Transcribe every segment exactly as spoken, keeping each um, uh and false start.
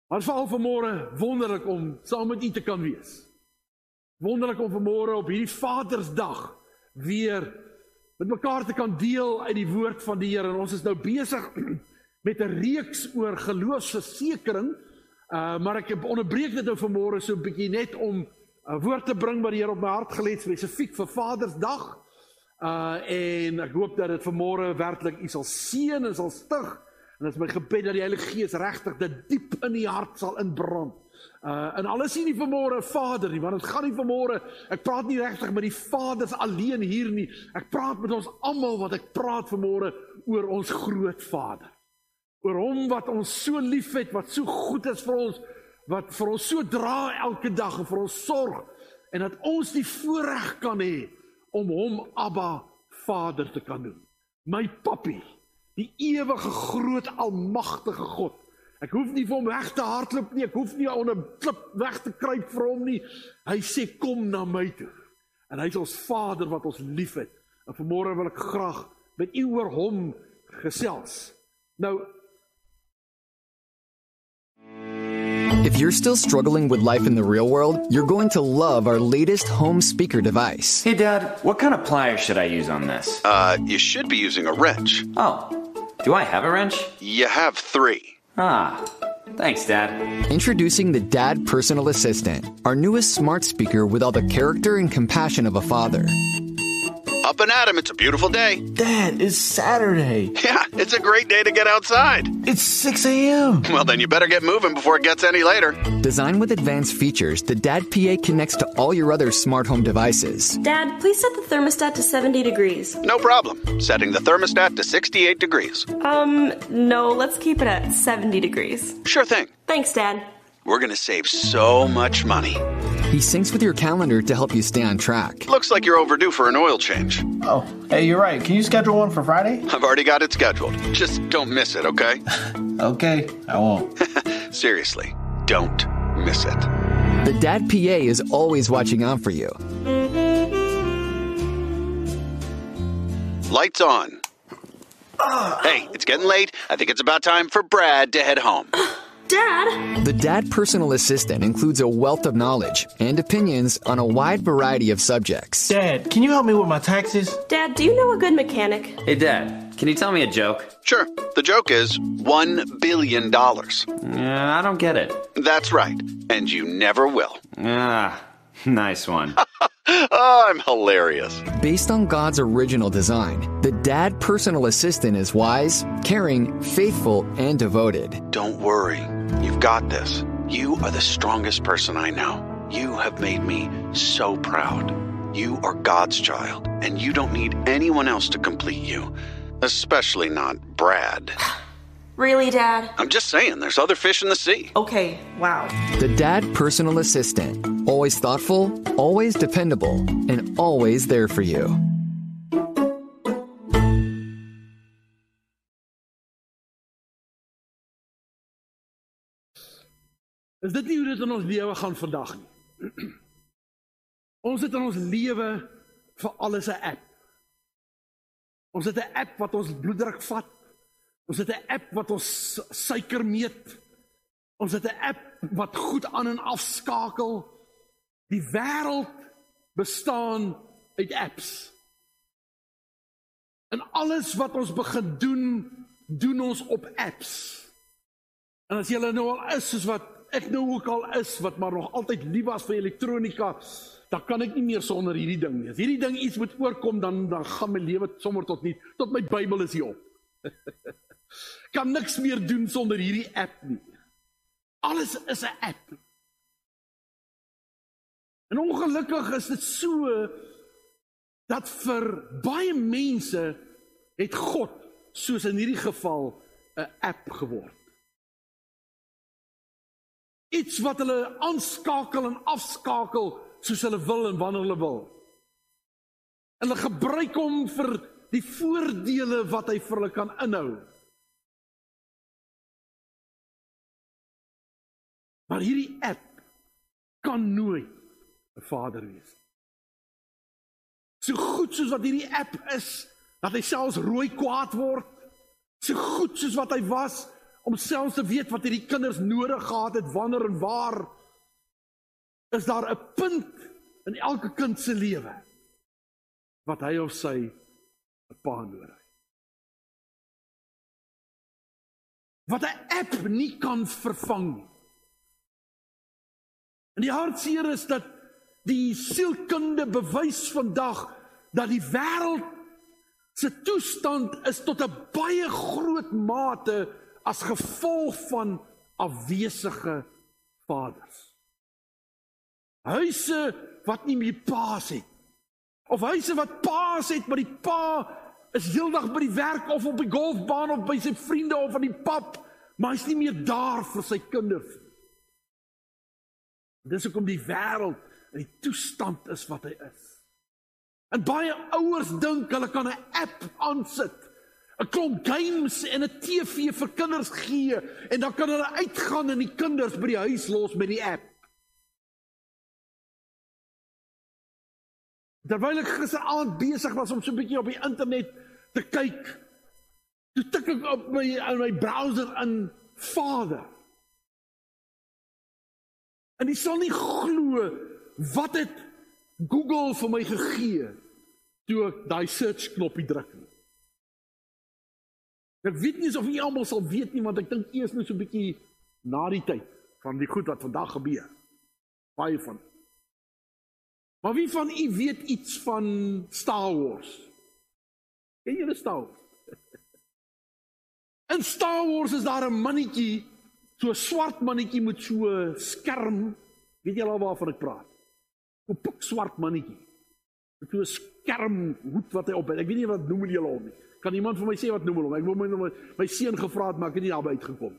Maar veral vanmôre wonderlik om saam met u te kan wees. Wonderlik om vanmôre op hierdie Vadersdag weer met mekaar te kan deel uit die woord van die Here. En ons is nou besig met 'n reeks oor geloofsversekering, uh, maar ek onderbreek dit nou vanmôre so 'n bietjie net om 'n uh, woord te bring wat die Here op my hart gelê het spesifiek vir Vadersdag. Uh, en ek hoop dat dit vanmôre werklik u sal seën en sal stig. En dit is my gebed dat die Heilige Gees regtig dit diep in die hart sal inbrand. Uh, en alles nie vanmôre Vader nie, want het gaan nie vanmôre, ek praat nie regtig met die vaders alleen hier nie, ek praat met ons almal, wat ek praat vanmôre oor ons groot Vader, oor hom wat ons so lief het, wat so goed is vir ons, wat vir ons so dra elke dag, en vir ons sorg, en dat ons die voorreg kan hê, om hom Abba Vader te kan doen, my papi, die ewige groot almagtige God. Ek hoef nie vir hom weg te hardloop nie, ek hoef nie onder 'n klip weg te kruip vir hom nie. Hy sê, kom na my toe. En hy is ons Vader wat ons lief het. En vanmôre wil ek graag met u oor hom gesels. Nou, if you're still struggling with life in the real world, you're going to love our latest home speaker device. Hey, Dad, what kind of pliers should I use on this? Uh, you should be using a wrench. Oh, do I have a wrench? You have three. Ah, thanks, Dad. Introducing the Dad Personal Assistant, our newest smart speaker with all the character and compassion of a father. Up and at 'em, it's a beautiful day. Dad, it's Saturday. Yeah, it's a great day to get outside. It's six a.m. Well, then you better get moving before it gets any later. Designed with advanced features, the Dad P A connects to all your other smart home devices. Dad, please set the thermostat to seventy degrees. No problem. Setting the thermostat to sixty-eight degrees. Um, no, let's keep it at seventy degrees. Sure thing. Thanks, Dad. We're going to save so much money. He syncs with your calendar to help you stay on track. Looks like you're overdue for an oil change. Oh, hey, you're right. Can you schedule one for Friday? I've already got it scheduled. Just don't miss it, okay? Okay, I won't. Seriously, don't miss it. The Dad P A is always watching out for you. Lights on. Hey, it's getting late. I think it's about time for Brad to head home. Dad? The Dad Personal Assistant includes a wealth of knowledge and opinions on a wide variety of subjects. Dad, can you help me with my taxes? Dad, do you know a good mechanic? Hey, Dad, can you tell me a joke? Sure. The joke is one billion dollars. Yeah, I don't get it. That's right. And you never will. Ah, nice one. Oh, I'm hilarious. Based on God's original design, the Dad Personal Assistant is wise, caring, faithful, and devoted. Don't worry. You've got this. You are the strongest person I know. You have made me so proud. You are God's child, and you don't need anyone else to complete you, especially not Brad. Really, Dad? I'm just saying, there's other fish in the sea. Okay, wow. The Dad Personal Assistant. Always thoughtful, always dependable, and always there for you. Is dit nie hoe dit in ons lewe gaan vandag nie? Ons het in ons lewe vir alles 'n app. Ons het 'n app wat ons bloeddruk vat. Ons het 'n app wat ons suiker meet. Ons het 'n app wat goed aan en afskakel. Die wêreld bestaan uit apps. En alles wat ons begin doen, doen ons op apps. En as julle nou al is, soos wat ek nou ook al is, wat maar nog altyd lief was vir elektronika, dan kan ek nie meer sonder hierdie ding nie. As hierdie ding iets moet oorkom, dan, dan gaan my lewe sommer tot nie, tot my Bybel is hier op. Kan niks meer doen sonder hierdie app nie. Alles is 'n app. En ongelukkig is dit so, dat vir baie mense het God, soos in hierdie geval, 'n app geword. Iets wat hulle aanskakel en afskakel, soos hulle wil en wanneer hulle wil. En hulle gebruik hom vir die voordele wat hy vir hulle kan inhou. Maar hierdie app kan nooit 'n vader wees. So goed soos wat hierdie app is, dat hy selfs rooi kwaad word, so goed soos wat hy was, om selfs te weet wat hierdie kinders nodig gehad het, wanneer en waar, is daar 'n punt in elke kind se lewe, wat hy of sy 'n pa nodig het. Wat 'n app nie kan vervang nie. En die hartseer is dat die sielkunde bewys vandag, dat die wêreld se toestand is tot 'n baie groot mate as gevolg van afwesige vaders. Huise wat nie meer paas het, of huise wat paas het, maar die pa is heeldag by die werk, of op die golfbaan, of by sy vriende, of aan die pub, maar hy is nie meer daar vir sy kinders. Dis hoekom die wêreld in die toestand is wat hy is. En baie ouers dink hulle kan 'n app aansit, 'n klomp games en 'n T V vir kinders gee, en dan kan hulle uitgaan en die kinders by die huis los met die app. Terwyl ek gisteraand besig was om so 'n bietjie op die internet te kyk, toe tik ek op my, in my browser in Vader. En jy sal nie glo wat het Google vir my gegee toe ek daai search knoppie druk nie. Ek weet nie of jy almal sal weet nie, want ek dink eers nou so 'n bietjie na die tyd van die goed wat vandag gebeur. Baie van. Maar wie van u weet iets van Star Wars? Ken julle Star Wars? In Star Wars is daar 'n mannetjie, so 'n swart mannetjie met so 'n skerm. Weet julle al waarvan ek praat? 'n pik swart mannetjie. Met so 'n skerm hoed wat hy op het. Ek weet nie wat noem julle hom nie. Kan iemand vir my sê wat noem hulle hom? Ek wou my my, my seun gevra het, maar ek het nie daarby uitgekom.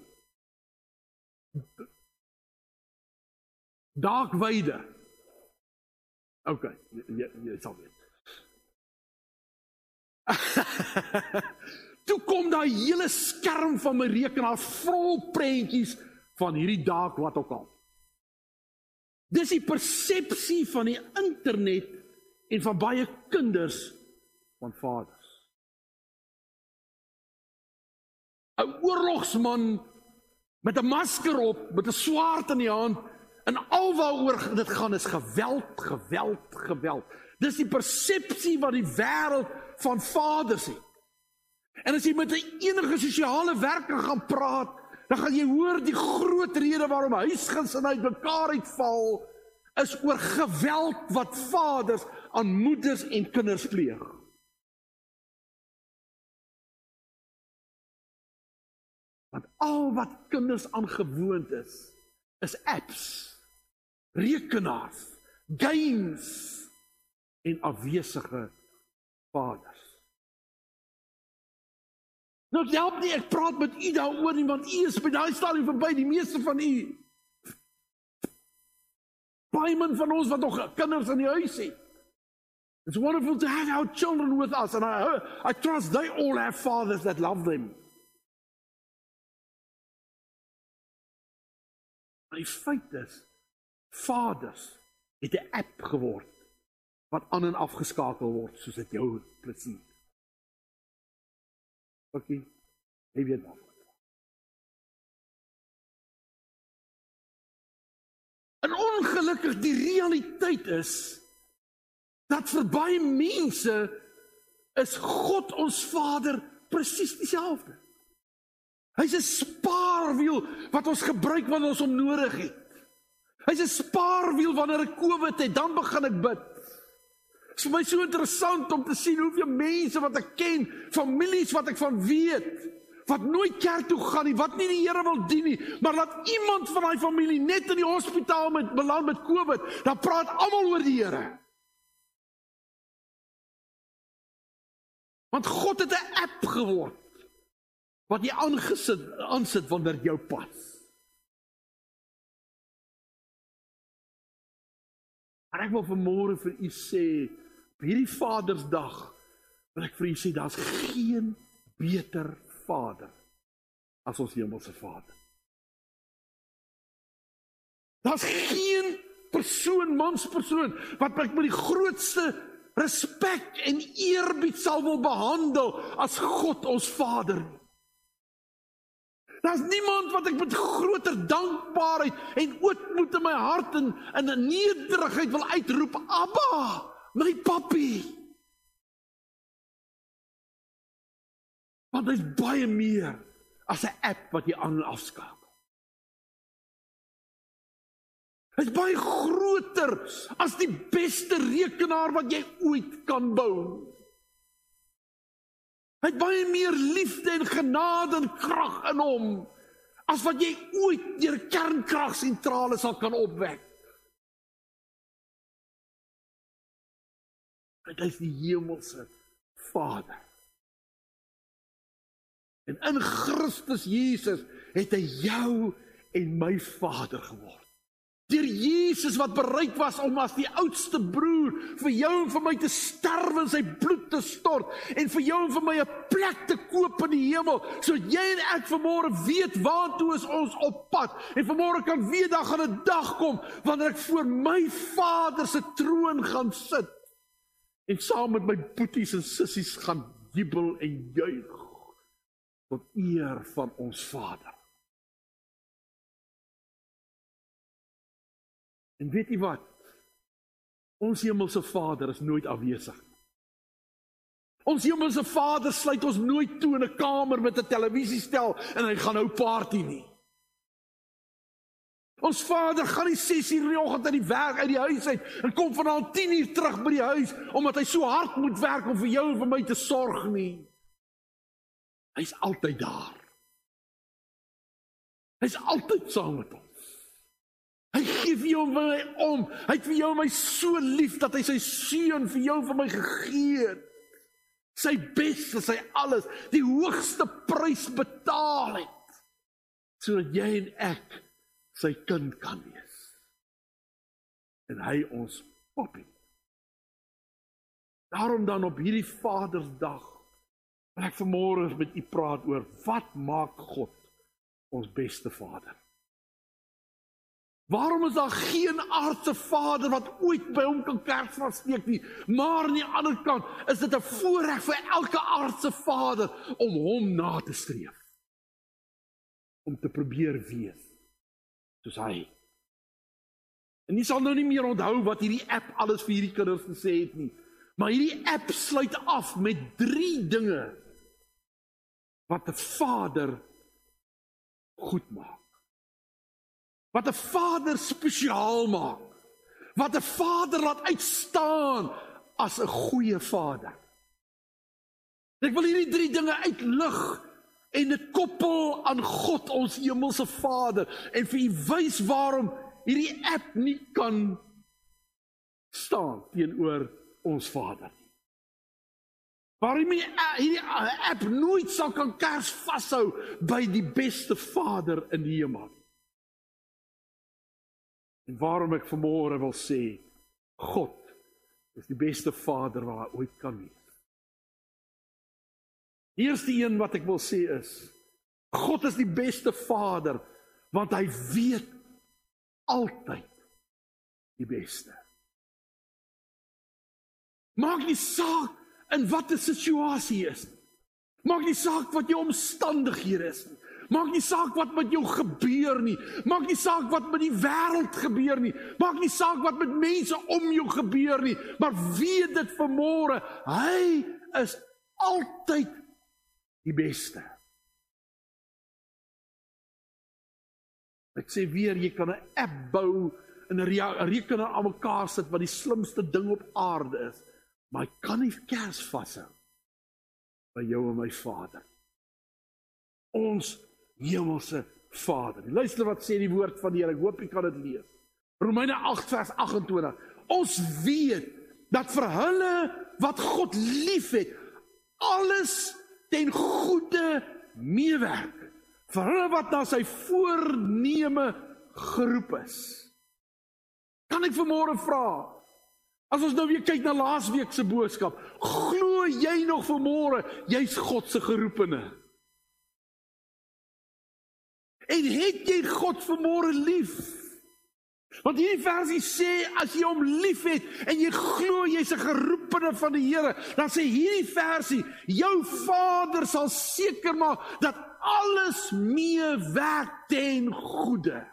Darth Vader. OK, jy, jy sal weet. Toe kom daai hele skerm van my rekenaar vol prentjies van hierdie Darth wat ook al. Dis die persepsie van die internet en van baie kinders van vaders. 'n Oorlogsman met 'n masker op, met 'n swaard in die hand, en alwaaroor dit gaan is geweld, geweld, geweld. Dis die persepsie wat die wêreld van vaders het. En as jy met 'n enige sosiale werker gaan praat, dan gaan jy hoor die groot rede waarom huisgesinne uit mekaar uitval, is oor geweld wat vaders aan moeders en kinders pleeg. Want al wat kinders aangewoond is, is apps, rekenaars, games en afwesige vaders. Nou, het help nie, ek praat met u daaroor nie, want u is by daai stadium verby, die meeste van u. Baie min van ons wat nog kinders in die huis het. It's wonderful to have our children with us, and I, I trust they all have fathers that love them. Maar die feit is, vaders het 'n app geword, wat aan en afgeskakel word, soos dit jou plesier. Ok, jy weet nou. En ongelukkig die realiteit is, dat vir baie mense is God ons Vader presies dieselfde. Hy's 'n spaarwiel wat ons gebruik wanneer ons hom nodig het. Hy's 'n spaarwiel wanneer ek COVID het, dan begin ek bid. Dit is vir my so interessant om te sien hoeveel mense wat ek ken, families wat ek van weet, wat nooit kerk toe gaan nie, wat nie die Here wil dien nie, maar laat iemand van daai familie net in die hospitaal met beland met COVID, dan praat almal oor die Here. Want God het 'n app geword, wat jy aangesit, aansit wanneer jou pas. En ek wil vanmôre vir u sê, op hierdie Vadersdag, wil ek vir u sê, daar's geen beter Vader as ons hemelse Vader. Daar's geen persoon, manspersoon, wat ek met die grootste respek en eerbied sal wil behandel as God ons Vader. Daar's niemand wat ek met groter dankbaarheid en ootmoed in my hart en in 'n nederigheid wil uitroep, Abba, my pappie. Want hy's baie meer as 'n app wat jy aan en afskakel. Hy's baie groter as die beste rekenaar wat jy ooit kan bou. Hy het baie meer liefde en genade en krag in hom, as wat jy ooit deur kernkragsentrale sal kan opwek. Hy is die hemelse Vader. En in Christus Jesus het hy jou en my Vader geword. Deur Jesus wat bereid was om as die oudste broer vir jou en vir my te sterwe en sy bloed te stort en vir jou en vir my 'n plek te koop in die hemel, sodat jy en ek vanmôre weet waartoe is ons op pad en vanmôre kan weet daar gaan 'n dag kom wanneer ek voor my Vader se troon gaan sit en saam met my boeties en sissies gaan jubel en juig tot eer van ons Vader. En weet jy wat? Ons hemelse Vader is nooit afwesig. Ons hemelse Vader sluit ons nooit toe in 'n kamer met 'n televisiestel en hy gaan nou party nie. Ons Vader gaan nie ses uur in die oggend uit die werk uit die huis uit en kom vanaand tien uur terug by die huis omdat hy so hard moet werk om vir jou en vir my te sorg nie. Hy's altyd daar. Hy's altyd saam met ons. Hy gee vir jou en my om. Hy het vir jou en my so lief dat hy sy seun vir jou en vir my gegee het. Sy beste, sy alles, die hoogste prys betaal het, sodat jy en ek sy kind kan wees. En hy ons pappie. Daarom dan op hierdie Vadersdag wil ek vanmôre met u praat oor wat maak God ons beste Vader. Waarom is daar geen aardse vader wat ooit by hom kan kersfees steek nie, maar aan die ander kant is dit 'n voorreg vir elke aardse vader om hom na te streef, om te probeer wees soos hy. En jy sal nou nie meer onthou wat hierdie app alles vir hierdie kinders gesê het nie, maar hierdie app sluit af met drie dinge wat 'n vader goed maak. Wat 'n vader spesiaal maak. Wat 'n vader laat uitstaan as 'n goeie vader. Ek wil hierdie drie dinge uitlig en dit koppel aan God, ons hemelse Vader, en vir u wys waarom hierdie app nie kan staan teenoor ons Vader. Waarom hierdie app nooit sal kan kers vashou by die beste Vader in die hemel. En waarom ek vanmôre wil sê, God is die beste Vader wat hy ooit kan wees. Die eerste een wat ek wil sê is, God is die beste Vader, want hy weet altyd die beste. Maak nie saak in wat 'n situasie is. Maak nie saak wat jou omstandighede is nie. Maak nie saak wat met jou gebeur nie. Maak nie saak wat met die wêreld gebeur nie. Maak nie saak wat met mense om jou gebeur nie. Maar weet dit vanmôre, hy is altyd die beste. Ek sê weer, jy kan 'n app bou en 'n rekenaar aan mekaar sit wat die slimste ding op aarde is, maar hy kan nie kers vashou by jou en my Vader. Ons hemelse Vader. Luister wat sê die woord van die Here. Ek hoop jy kan dit lees. Romeine agt vers agt en twintig. Ons weet dat vir hulle wat God liefhet, alles ten goeie meewerk. Vir hulle wat na sy voorneme geroep is. Kan ek vanmôre vra, as ons nou weer kyk na laasweek se boodskap, glo jy nog vanmôre jy's God se geroepene? En het jy God vanmôre lief? Want hierdie versie sê, as jy hom lief het, en jy glo jy's 'n geroepene van die Here, dan sê hierdie versie, jou Vader sal seker maak, dat alles meewerk ten goeie.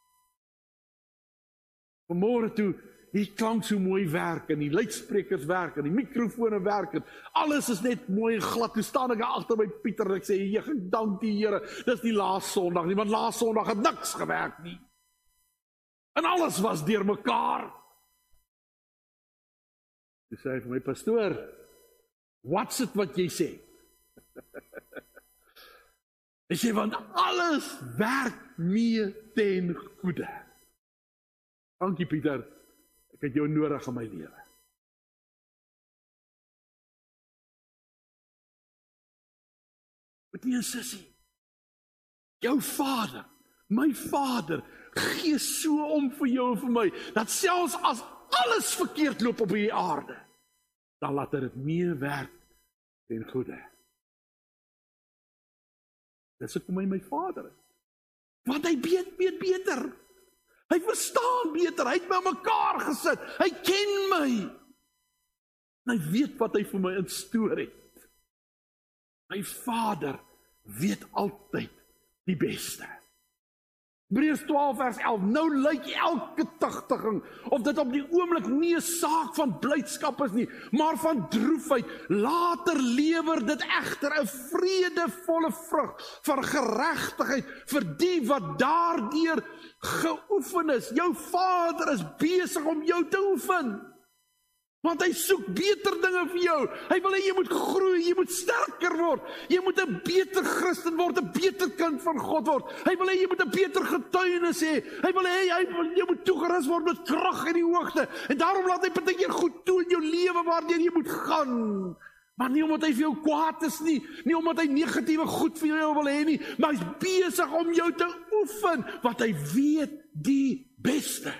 Vanmôre toe, die klank so mooi werk, en die luidsprekers werk, en die mikrofone werk, en alles is net mooi en glad. Toe staan ek agter by Pieter, en ek sê, jy dank die Here, dis die laaste Sondag nie, want laaste Sondag het niks gewerk nie. En alles was deur mekaar. Toe sê hy vir my, pastoor, wat's dit wat jy sê? Hy sê, want alles werk mee ten goeie. Dankie Pieter, ek het jou nodig in my lewe. Met die sissie, jou Vader, my Vader, gee so om vir jou en vir my, dat selfs as alles verkeerd loop op hierdie aarde, dan laat hy dit meewerk ten goeie. Dis hoekom hy my Vader is. Want hy weet, weet beter. Hy verstaan beter, hy het my mekaar gesit, hy ken my. En hy weet wat hy vir my instoor het. My Vader weet altyd die beste. Hebreërs twaalf vers elf, nou lyk elke tugtiging, of dit op die oomblik nie 'n saak van blydskap is nie, maar van droefheid. Later lewer dit egter 'n vredevolle vrug van geregtigheid vir die wat daardeur geoefen is. Jou Vader is besig om jou te oefen. Want hy soek beter dinge vir jou. Hy wil hê jy moet groei, jy moet sterker word. Jy moet 'n beter Christen word, 'n beter kind van God word. Hy wil hê jy moet 'n beter getuienis hê. Hy wil hê hy wil jy moet toegerus word met krag in die hoogte. En daarom laat hy partykeer goed toe in jou lewe waardeur jy moet gaan. Maar nie omdat hy vir jou kwaad is nie, nie omdat hy negatiewe goed vir jou wil hê nie, maar hy's besig om jou te oefen, want hy weet die beste.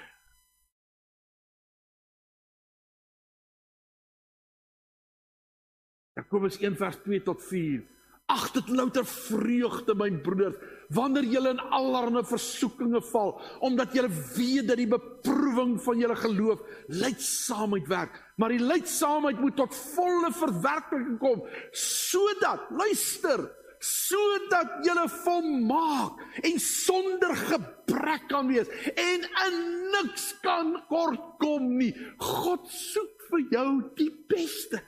Jakobus een vers twee tot vier. Ag dit louter vreugde, my broeders, wanneer julle in allerlei versoekinge val, omdat julle weet dat die beproewing van julle geloof lydsaamheid werk. Maar die lydsaamheid moet tot volle verwerkliking kom, sodat, luister, sodat julle volmaak en sonder gebrek kan wees en in niks kan kort kom nie. God soek vir jou die beste.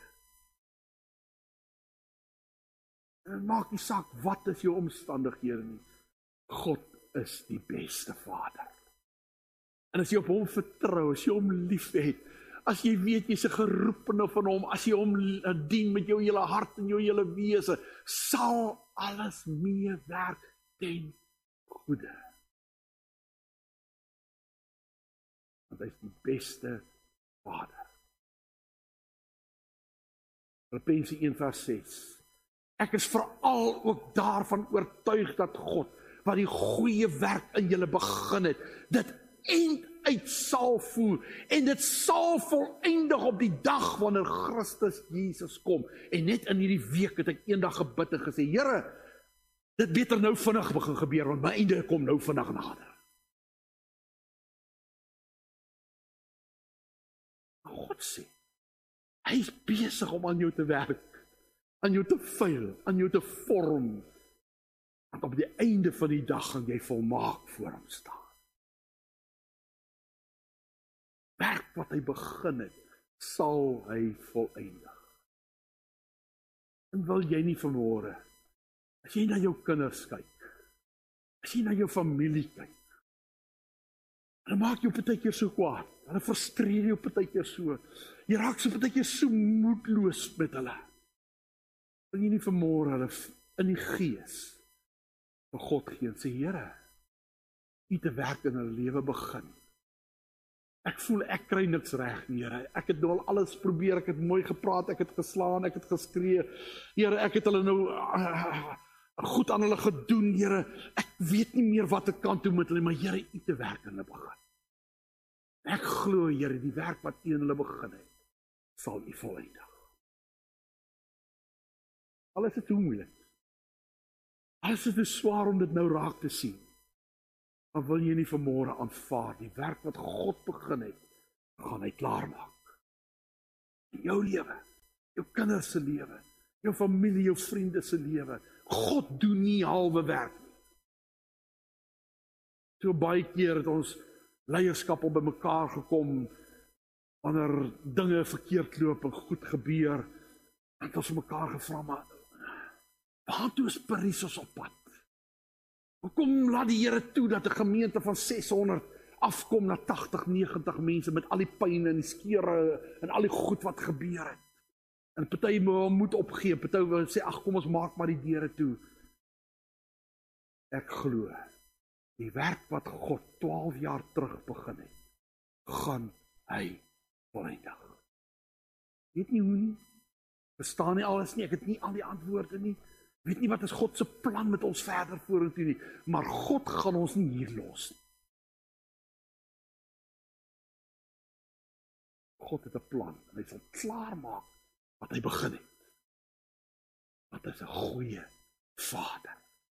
En maak nie saak wat is jou omstandighede nie. God is die beste Vader. En as jy op hom vertrou, as jy hom lief het, as jy weet jy's 'n geroepene van hom, as jy hom dien met jou hele hart en jou hele wese, sal alles meewerk ten goeie. Want hy is die beste Vader. Filippense een vers ses. Ek is veral ook daarvan oortuig dat God, wat die goeie werk in julle begin het, dit eind uit sal voer, en dit sal voleindig op die dag wanneer Christus Jesus kom. En net in hierdie week het ek eendag gebid en gesê, Here, dit beter nou vinnig begin gebeur, want my einde kom nou vinnig nader. God sê, hy is besig om aan jou te werk, aan jou te vuil, aan jou te vorm, want op die einde van die dag gaan jy volmaak voor hom staan. Werk wat hy begin het, sal hy voleindig. En wil jy nie vanmôre, as jy na jou kinders kyk, as jy na jou familie kyk, hulle maak jou partykeer so kwaad, hulle frustreer jou partykeer so, jy raak so partykeer so moedloos met hulle. Wil jy nie vanmôre hulle in die gees vir God gee en sê, Here, U te werk in hulle lewe begin. Ek voel ek kry niks reg nie, Here. Ek het nou al alles probeer, ek het mooi gepraat, ek het geslaan, ek het geskree. Here, ek het hulle nou uh, goed aan hulle gedoen, Here. Ek weet nie meer wat ek kan doen met hulle, maar Here, U te werk in hulle begin. Ek glo, Here, die werk wat U in hulle begin het, sal U voleindig. Alles is hoe moeilik. Alles is te swaar om dit nou raak te sien. dan wil jy nie vanmôre aanvaar die werk wat God begin het, gaan hy klaarmaak. In jou lewe, jou kinders se lewe, jou familie, jou vriende se lewe. God doen nie halwe werk nie. So baie keer het ons leierskap op bymekaar gekom, wanneer dinge verkeerd loop en goed gebeur, het ons mekaar gevra, maar waartoe is Paris op pad? Hoekom laat die Here toe dat 'n gemeente van ses honderd afkom na tagtig, negentig mense met al die pyn en die skeure en al die goed wat gebeur het? En party moet opgee, party wil sê, ag kom ons maak maar die deure toe. Ek glo, die werk wat God twaalf jaar terug begin het, gaan hy voleindig. Weet nie hoe nie, verstaan nie alles nie, ek het nie al die antwoorde nie, weet nie wat is God se plan met ons verder vorentoe nie, maar God gaan ons nie hier los nie. God het 'n plan, en hy sal klaarmaak wat hy begin het. Want hy is 'n goeie Vader.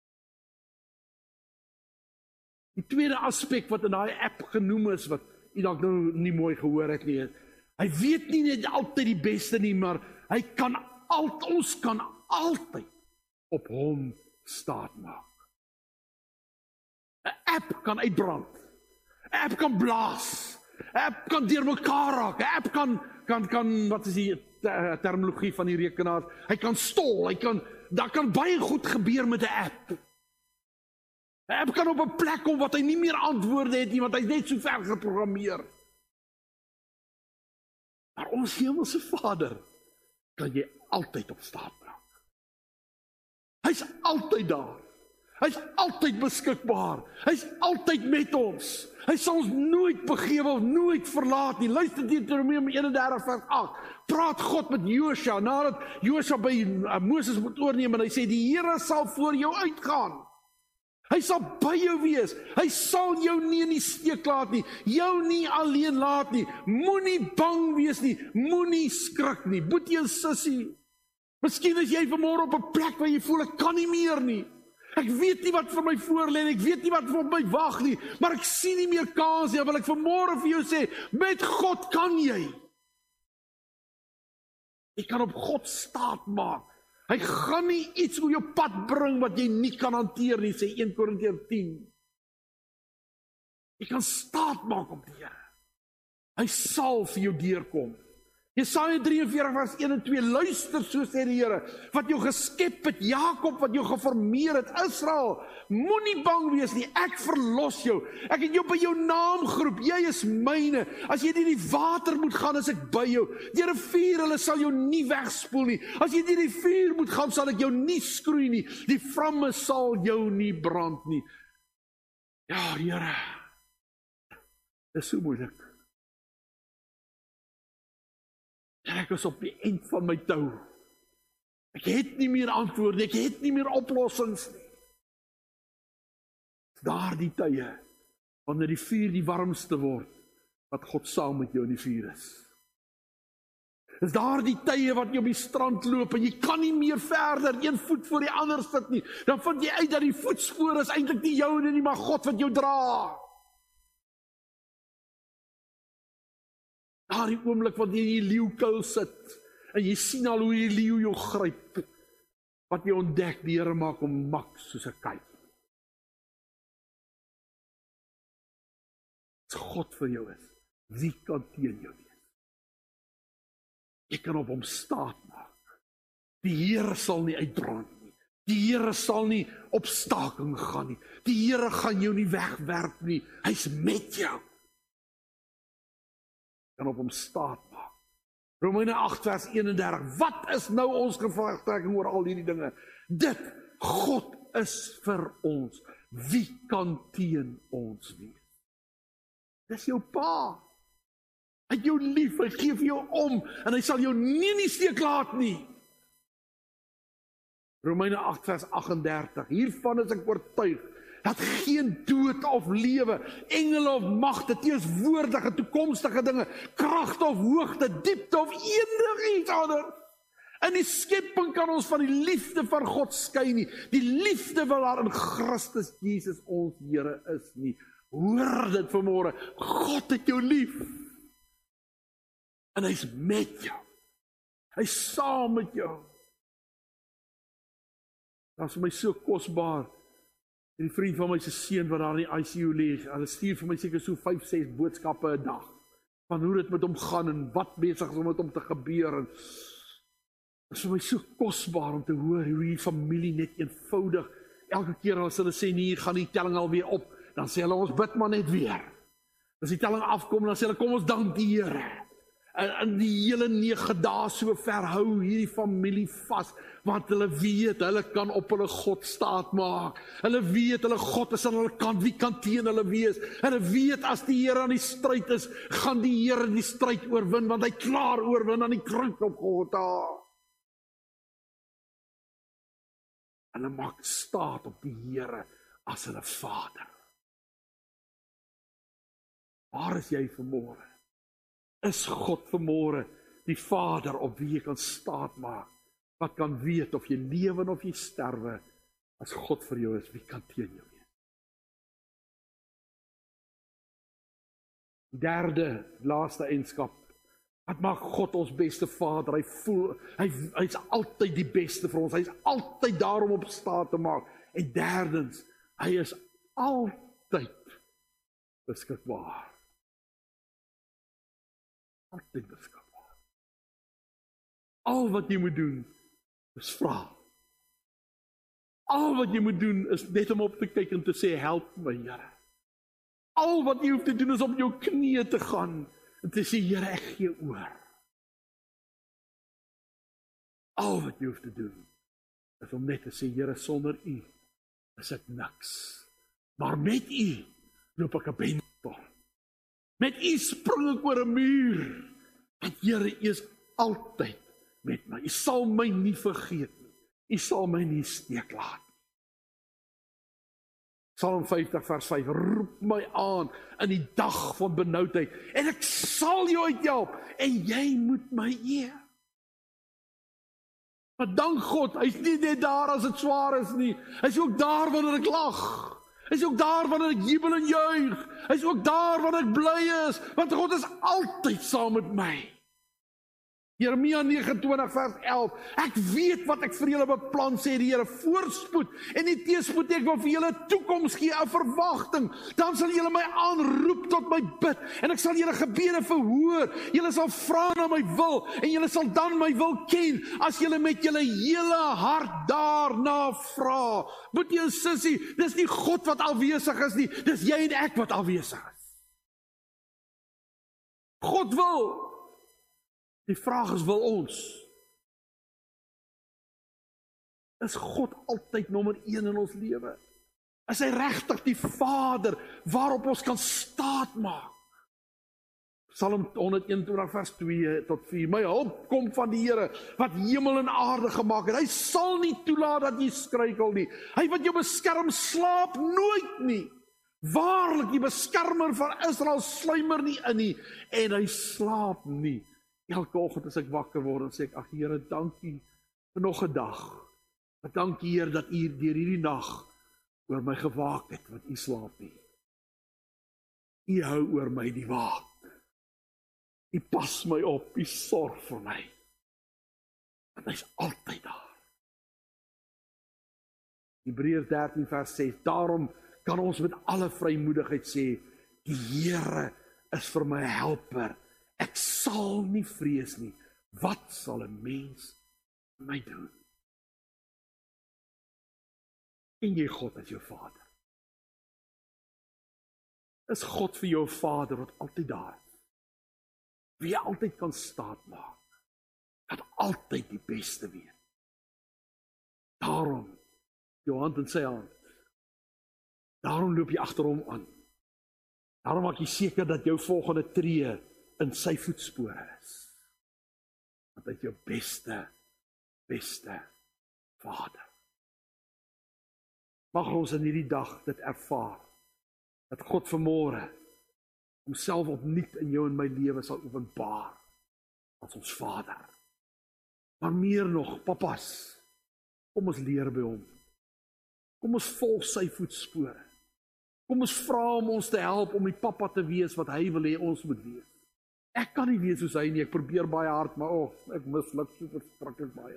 Die tweede aspek wat in daai app genoem is, wat u dalk nou nie mooi gehoor het nie, hy weet nie net altyd die beste nie, maar hy kan altyd, ons kan altyd op hom staat maak. 'n App kan uitbrand. 'n App kan blaas. 'n App kan deurmekaar raak. 'n App kan kan kan wat is die terminologie van die rekenaar? Hy kan stol, hy kan daar kan baie goed gebeur met 'n app. 'n App kan op 'n plek kom wat hy nie meer antwoorde het nie, want hy's net so ver geprogrammeer. Maar ons hemelse Vader kan jy altyd op staat maak. Hy's altyd daar. Hy's altyd beskikbaar. Hy's altyd met ons. Hy sal ons nooit begewe of nooit verlaat nie. Luister Deuteronomium eenendertig vers agt. Praat God met Josua nadat Josua by uh, Moses moet oorneem en hy sê die Here sal voor jou uitgaan. Hy sal by jou wees. Hy sal jou nie in die steek laat nie. Jou nie alleen laat nie. Moenie bang wees nie. Moenie skrik nie. Boetie en sussie. Miskien is jy vanmôre op 'n plek waar jy voel ek kan nie meer nie. Ek weet nie wat vir my voorlê en ek weet nie wat vir my wag nie, maar ek sien nie meer kans nie. Wil ek vanmôre vir jou sê, met God kan jy. Jy kan op God staat maak. Hy gaan nie iets op jou pad bring wat jy nie kan hanteer nie, sê Eerste Korintiërs tien. Jy kan staat maak op die Here. Hy sal vir jou deurkom. Jesaja drie en veertig vers een en twee, luister, so sê die Here, wat jou geskep het, Jakob, wat jou geformeer het, Israel, moenie bang wees nie, ek verlos jou, ek het jou by jou naam geroep, jy is myne, as jy deur die water moet gaan, is ek by jou, deur 'n vuur, hulle sal jou nie wegspoel nie, as jy deur die vuur moet gaan, sal ek jou nie skroei nie, die vlamme sal jou nie brand nie. Ja, Here, dis so moeilik. Ek is op die eind van my tou. Ek het nie meer antwoorde, ek het nie meer oplossings nie. Daar die tye, wanneer die vuur die warmste word, wat God saam met jou in die vuur is. Is daar die tye wat jy op die strand loop, en jy kan nie meer verder, een voet voor die ander sit nie, dan vind jy uit dat die voetspore is eintlik nie joune nie, maar God wat jou dra. Daar die oomblik wat jy in die leeukuil sit, en jy sien al hoe die leeu jou gryp, wat jy ontdek, die Here maak hom mak soos 'n kuip. As God vir jou is, wie kan teen jou wees? Jy kan op hom staat maak. Die Here sal nie uitbrand nie. Die Here sal nie op staking gaan nie. Die Here gaan jou nie wegwerp nie. Hy's met jou. Kan op hom staat maak. Romeine agt vers eenendertig, wat is nou ons gevolgtrekking oor al hierdie dinge? Dit, God is vir ons, wie kan teen ons wees? Dis jou pa, hy het jou lief, hy gee vir jou om, en hy sal jou nie in die steek laat nie. Romeine agt vers agt en dertig, hiervan is ek oortuig, dat geen dood of lewe, engele of magte, teenswoordige, toekomstige dinge, kragte of hoogte, diepte of enigiets anders In die skepping kan ons van die liefde van God skei nie. Die liefde wat daar in Christus Jesus ons Here is nie. Hoor dit vanmôre, God het jou lief. En hy's met jou. Hy's saam met jou. Dat is vir my so kosbaar. Die vriend van my se seun wat daar in die I C U lê, hulle stuur vir my seker so vyf, ses boodskappe 'n dag. Van hoe dit met hom gaan en wat besig is om met hom te gebeur. En dit is vir my so kosbaar om te hoor hoe die familie net eenvoudig, elke keer as hulle sê nee, gaan die telling alweer op, dan sê hulle ons bid maar net weer. As die telling afkom, dan sê hulle kom ons dank die Here. En, en die hele nege dae so ver hou hierdie familie vas, want hulle weet, hulle kan op hulle God staat maak. Hulle weet, hulle God is aan hulle kant, wie kan teen hulle wees? Hulle weet, as die Here aan die stryd is, gaan die Here die stryd oorwin, want hy klaar oorwin aan die kruis op Golgotha. Hulle maak staat op die Here as hulle Vader. Waar is jy vanmôre? Is God vanmôre die Vader op wie jy kan staat maak? Wat kan weet of jy lewe of jy sterwe? As God vir jou is, wie kan teen jou wees? Derde, laaste eienskap. Wat maak God ons beste Vader? Hy voel, hy, hy is altyd die beste vir ons. Hy is altyd daar om op staat te maak. En derdens, hy is altyd beskikbaar. Altyd beskikbaar. Al wat jy moet doen, is vra. Al wat jy moet doen, is net om op te kyk en te sê, help my, Here. Al wat jy hoef te doen, is op jou knieë te gaan, en te sê, Here, ek gee oor. Al wat jy hoef te doen, is om net te sê, Here, sonder U is ek niks. Maar met U loop ek 'n bentor. Met U spring ek oor 'n muur. Want Here, U is altyd met my. U sal my nie vergeet nie. U sal my nie steek laat nie. Psalm vyftig vers vyf, roep my aan in die dag van benoudheid, en ek sal jou uithelp, en jy moet my eer. Maar dank God, hy is nie net daar as dit swaar is nie, hy is ook daar wanneer ek lag. Hy is ook daar wanneer ek jubel en juig. Hy is ook daar wanneer ek bly is, want God is altyd saam met my. Jeremia nege en twintig vers elf, ek weet wat ek vir julle beplan, sê die Here, voorspoed en nie teëspoed, ek wil vir julle toekoms gee, 'n verwagting, dan sal julle my aanroep tot my bid, en ek sal julle gebede verhoor, julle sal vra na my wil, en julle sal dan my wil ken, as julle met julle hele hart daarna vra. Boetie en sussie, dis nie God wat afwesig is nie, dis jy en ek wat afwesig is. God wil. Die vraag is, wil ons? Is God altyd nommer een in ons lewe? Is hy regtig die Vader waarop ons kan staat maak? Psalm honderd eenentwintig vers twee tot vier, my hulp kom van die Here, wat hemel en aarde gemaak het. Hy sal nie toelaat dat jy struikel nie. Hy wat jou beskerm, slaap nooit nie. Waarlik, die beskermer van Israel sluimer nie in nie, en hy slaap nie. Elke oggend as ek wakker word, dan sê ek, ag Here, dankie vir nog 'n dag. Ek dank U, Heer, dat U deur hierdie nag oor my gewaak het, want U slaap nie. U hou oor my die waak. U pas my op, U sorg vir my. Want Hy is altyd daar. Hebreërs dertien vers ses, daarom kan ons met alle vrymoedigheid sê, die Here is vir my helper. Ek sal nie vrees nie. Wat sal 'n mens my doen? En jy God as jou Vader. Is God vir jou Vader wat altyd daar is? Wie jy altyd kan staat maak. Dat altyd die beste weet. Daarom, jou hand in sy hand. Daarom loop jy agter hom aan. Daarom maak jy seker dat jou volgende tree in sy voetspore is. Want hy is jou beste, beste Vader. Mag ons in hierdie dag dit ervaar, dat God vanmôre homself opnuut in jou en my lewe sal openbaar as ons Vader. Maar meer nog, papas, kom ons leer by hom. Kom ons volg sy voetspore. Kom ons vra om ons te help om die papa te wees wat hy wil hê ons moet wees. Ek kan nie wees soos hy nie, ek probeer baie hard, maar oh, ek misluk so verskriklik baie.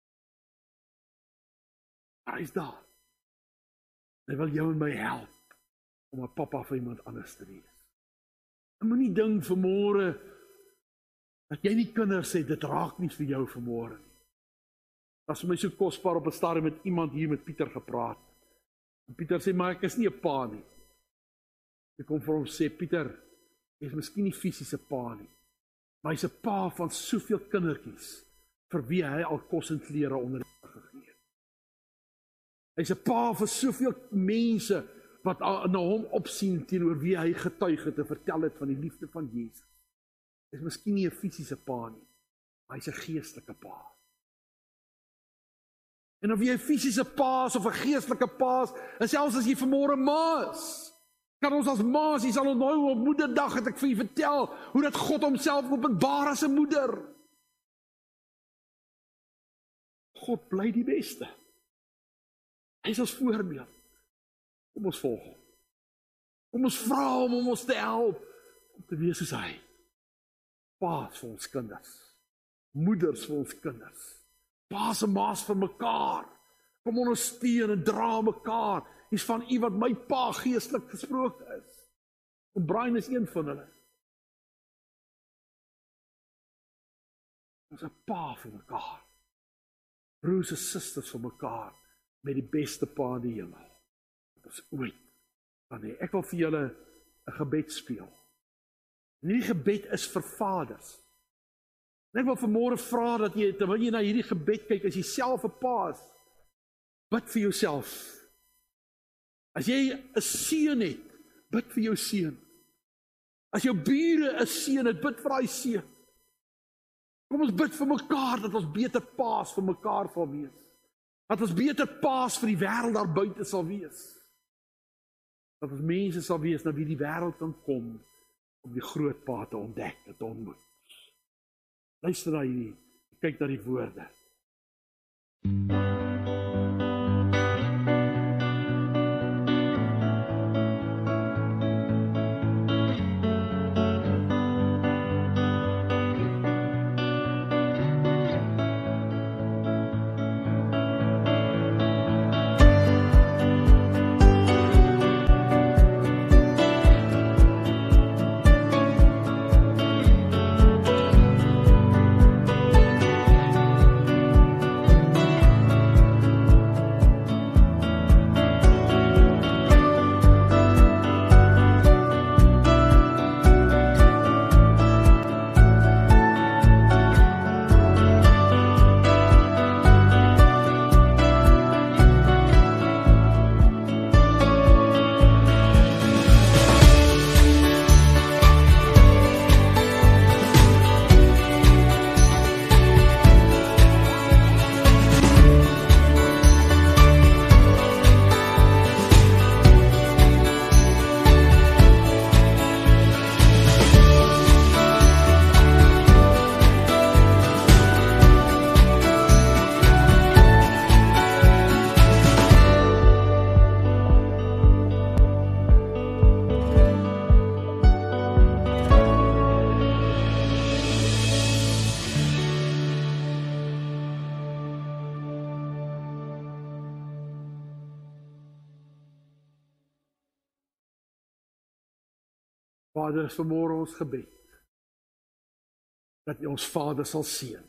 Maar hy is daar. Hy wil jou en my help om 'n papa vir iemand anders te wees. En moenie dink vanmôre dat jy nie kinders het, dit raak nie vir jou vanmôre nie. Dat is vir my so kosbaar op 'n stadium met iemand hier met Pieter gepraat. En Pieter sê, maar ek is nie 'n pa nie. Ek kom vir hom sê, Pieter, hy is miskien nie fisiese pa nie, maar hy's 'n pa van soveel kindertjies vir wie hy al kos en klere onder gegee het. Hy's 'n pa vir soveel mense wat na hom opsien teenoor wie hy getuig het en vertel het van die liefde van Jesus. Hy is miskien nie 'n fisiese pa nie, maar hy's 'n geestelike pa. En of jy 'n fisiese paas of 'n geestelike paas, en selfs as jy vanmôre maas, kan ons as maas, jy sal onthou op moederdag het ek vir jy vertel, hoe dat God homself openbaar as 'n moeder. God bly die beste. Hy is ons voorbeeld. Kom ons volg hom. Kom ons vra hom om ons te help, om te wees soos hy. Paas vir ons kinders. Moeders vir ons kinders. Paas en maas vir mekaar. Kom ondersteun en dra mekaar. Dis van u wat my pa geestelik gesproke is. En Brian is een van hulle. Ons is 'n pa vir mekaar. Broers en susters vir mekaar. Met die beste pa in die hemel. Wat ons ooit kan hê. Ek wil vir julle 'n gebed speel. En hierdie gebed is vir vaders. En ek wil vanmôre vra dat jy, terwyl jy na hierdie gebed kyk, as jy self 'n pa is, bid vir jouself. As jy 'n seun het, bid vir jou seun. As jou bure 'n seun het, bid vir daai seun. Kom ons bid vir mekaar, dat ons beter paas vir mekaar sal wees. Dat ons beter paas vir die wêreld daar buite sal wees. Dat ons mense sal wees na wie die wêreld kan kom, om die groot pa te ontdek, te ontmoet. Luister na hierdie, kyk na die woorde. Vader, is vanmôre ons gebed, dat U ons Vader sal seën.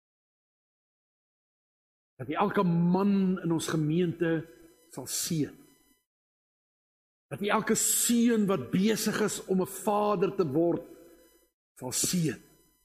Dat U elke man in ons gemeente sal seën. Dat U elke seun wat besig is om 'n vader te word, sal seën.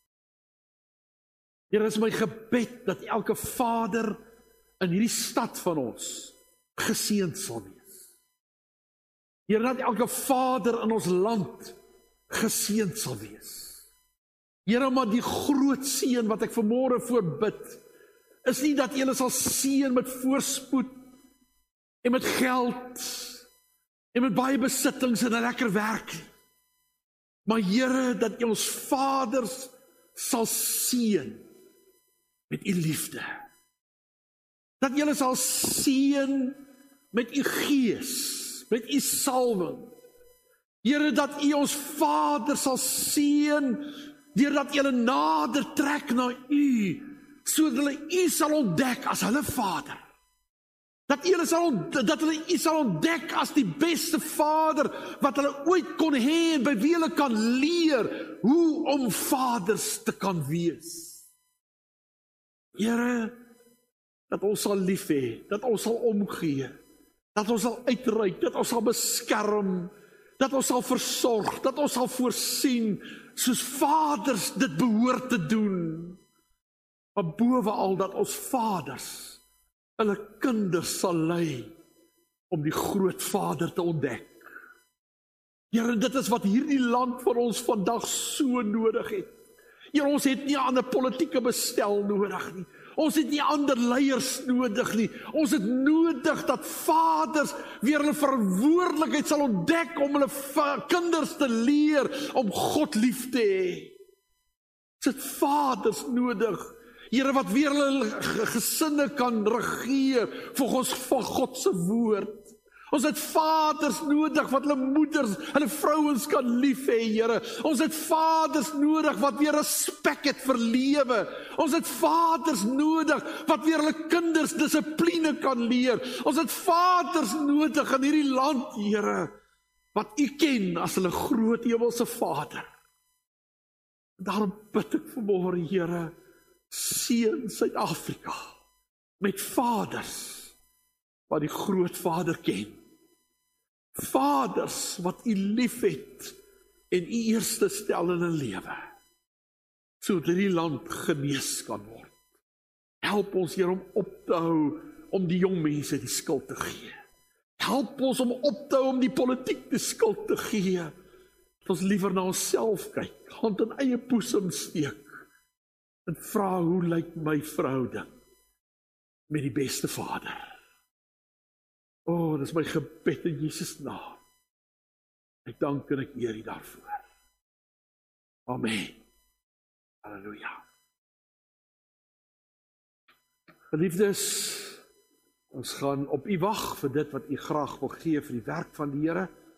Here, is my gebed dat elke vader in hierdie stad van ons geseënd sal wees. Here, dat elke vader in ons land geseënd sal wees. Here, maar die groot seën wat ek vanmôre voorbid, is nie dat julle sal seën met voorspoed en met geld en met baie besittings en 'n lekker werk nie. Maar Here, dat jy ons vaders sal seën met u liefde. Dat julle sal seën met u gees, met u salwing. Here, dat u ons Vader sal seën, deurdat julle nader trek na u, sodat hulle u sal ontdek as hulle Vader. Dat julle sal, dat hulle u sal ontdek as die beste Vader, wat hulle ooit kon hê, en by wie hulle kan leer, hoe om vaders te kan wees. Here, dat ons sal lief hê, dat ons sal omgee, dat ons sal uitreik, dat ons sal beskerm, dat ons sal versorg, dat ons sal voorsien, soos vaders dit behoort te doen. Maar bovenal dat ons vaders hulle kinders sal lei om die groot Vader te ontdek. Here, dit is wat hierdie land van ons vandag so nodig het. Here, ons het nie aan 'n politieke bestel nodig nie. Ons het nie ander leiers nodig nie. Ons het nodig dat vaders weer hulle verantwoordelikheid sal ontdek om hulle kinders te leer om God lief te hê. Ons het vaders nodig, Here, wat weer hulle gesinne kan regeer volgens van God se woord. Ons het vaders nodig wat hulle moeders, hulle vrouens kan lief hê, Here. Ons het vaders nodig wat weer respek het vir lewe. Ons het vaders nodig wat weer hulle kinders dissipline kan leer. Ons het vaders nodig in hierdie land, Here, wat u ken as hulle groot hemelse Vader. Daarom bid ek vanmôre, Here, seën Suid-Afrika met vaders wat die groot Vader ken. Vaders wat u liefhet en u eerste stel in 'n lewe, sodat hierdie land genees kan word. Help ons, Here, om op te hou om die jong mense die skuld te gee. Help ons om op te hou om die politiek die skuld te gee. Dat ons liewer na onsself kyk, hand in eie boesem steek en vra, hoe lyk my verhouding met die beste Vader? O, oh, dis my gebed in Jesus naam. Ek dank en ek eer U daarvoor. Amen. Halleluja. Geliefdes, ons gaan op U wag vir dit wat U graag wil gee vir die werk van die Here.